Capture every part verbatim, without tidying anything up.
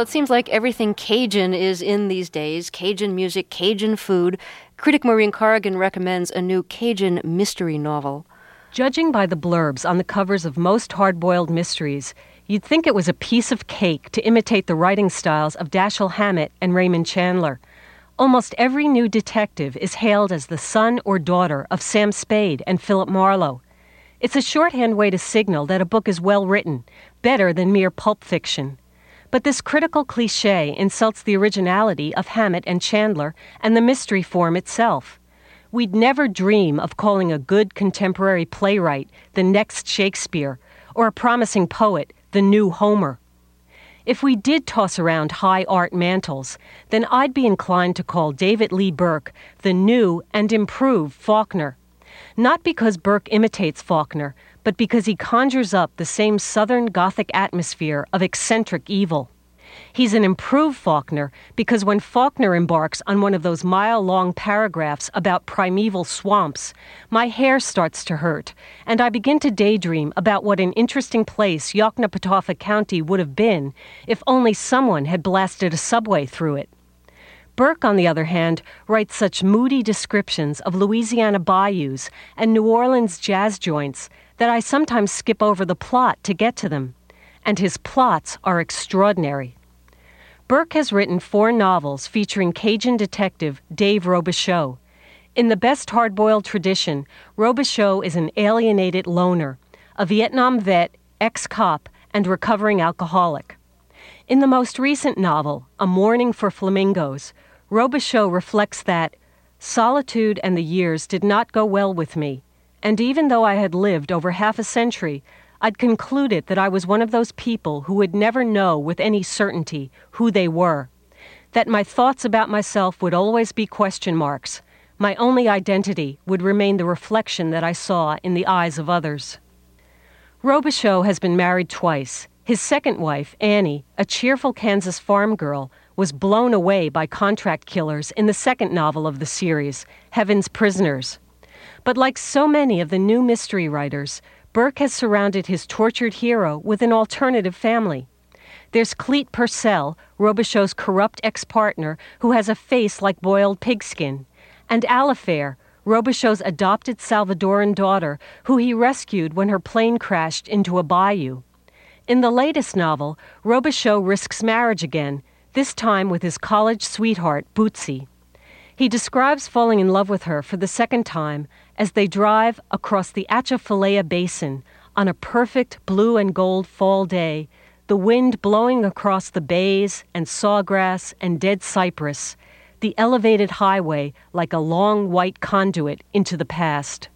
it seems like everything Cajun is in these days. Cajun music, Cajun food. Critic Maureen Corrigan recommends a new Cajun mystery novel. Judging by the blurbs on the covers of most hard-boiled mysteries, you'd think it was a piece of cake to imitate the writing styles of Dashiell Hammett and Raymond Chandler. Almost every new detective is hailed as the son or daughter of Sam Spade and Philip Marlowe. It's a shorthand way to signal that a book is well written, better than mere pulp fiction. But this critical cliché insults the originality of Hammett and Chandler and the mystery form itself. We'd never dream of calling a good contemporary playwright the next Shakespeare, or a promising poet the new Homer. If we did toss around high art mantles, then I'd be inclined to call David Lee Burke the new and improved Faulkner. Not because Burke imitates Faulkner, but because he conjures up the same Southern Gothic atmosphere of eccentric evil. He's an improved Faulkner because when Faulkner embarks on one of those mile-long paragraphs about primeval swamps, my hair starts to hurt, and I begin to daydream about what an interesting place Yoknapatawpha County would have been if only someone had blasted a subway through it. Burke, on the other hand, writes such moody descriptions of Louisiana bayous and New Orleans jazz joints that I sometimes skip over the plot to get to them. And his plots are extraordinary. Burke has written four novels featuring Cajun detective Dave Robichaux. In the best hard-boiled tradition, Robichaux is an alienated loner, a Vietnam vet, ex-cop, and recovering alcoholic. In the most recent novel, A Mourning for Flamingos, Robichaux reflects that solitude and the years did not go well with me, and even though I had lived over half a century, I'd concluded that I was one of those people who would never know with any certainty who they were, that my thoughts about myself would always be question marks. My only identity would remain the reflection that I saw in the eyes of others. Robichaux has been married twice. His second wife, Annie, a cheerful Kansas farm girl, was blown away by contract killers in the second novel of the series, Heaven's Prisoners. But like so many of the new mystery writers, Burke has surrounded his tortured hero with an alternative family. There's Clete Purcell, Robichaux's corrupt ex-partner, who has a face like boiled pigskin, and Alifair, Robichaux's adopted Salvadoran daughter, who he rescued when her plane crashed into a bayou. In the latest novel, Robichaux risks marriage again, this time with his college sweetheart, Bootsy. He describes falling in love with her for the second time as they drive across the Atchafalaya Basin on a perfect blue and gold fall day, the wind blowing across the bays and sawgrass and dead cypress, the elevated highway like a long white conduit into the past.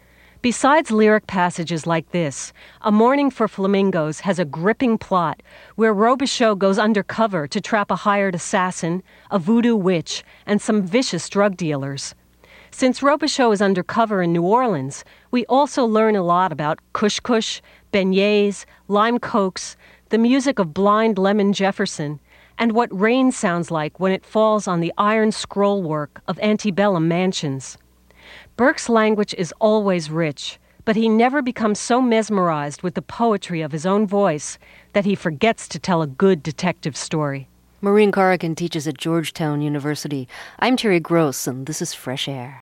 Besides lyric passages like this, A Mourning for Flamingos has a gripping plot where Robichaux goes undercover to trap a hired assassin, a voodoo witch, and some vicious drug dealers. Since Robichaux is undercover in New Orleans, we also learn a lot about Kush Kush, beignets, lime cokes, the music of Blind Lemon Jefferson, and what rain sounds like when it falls on the iron scrollwork of antebellum mansions. Burke's language is always rich, but he never becomes so mesmerized with the poetry of his own voice that he forgets to tell a good detective story. Maureen Corrigan teaches at Georgetown University. I'm Terry Gross, and this is Fresh Air.